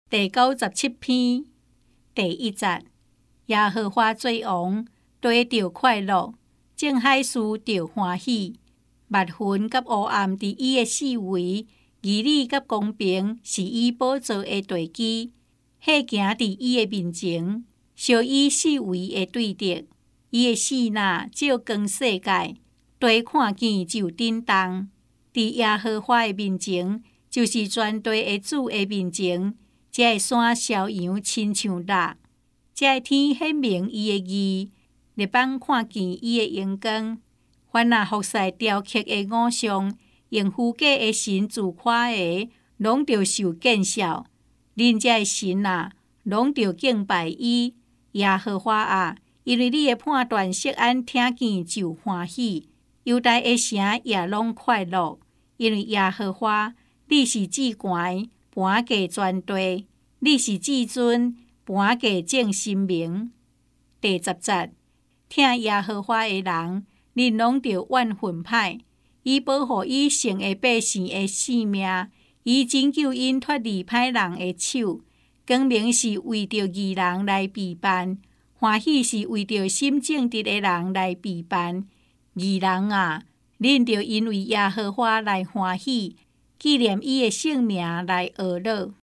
第97篇第1節，耶和華做王，地就快樂，眾海事就歡喜。密雲甲烏暗佇伊的四圍，義理甲公平是伊寶座的地基。火行佇伊的面前，燒伊四圍的對敵。伊的四若照光世界，地看見就震動。佇耶和華的面前，就是全地的主的面前，這個山燒揚親像蠟，這個天顯明伊的義，日枋看見伊的榮光。凡那服侍雕刻的偶像，用虛假的神自誇的，攏着受見笑。恁這個神啊，攏着敬拜伊。耶和華啊，因為你的判斷錫安聽見就歡喜，猶大的城也攏快樂。因為耶和華，你是至高，盤價全地；你是至尊，盤價眾生民。第10節，聽耶和華的人，恁攏着怨憤歹。伊保護伊聖的百姓的性命，伊拯救因脫離歹人的手。光明是為着義人來備辦，歡喜是為着心正直的人來備辦。義人啊，恁着因為耶和華來歡喜，紀念伊的聖名來學樂。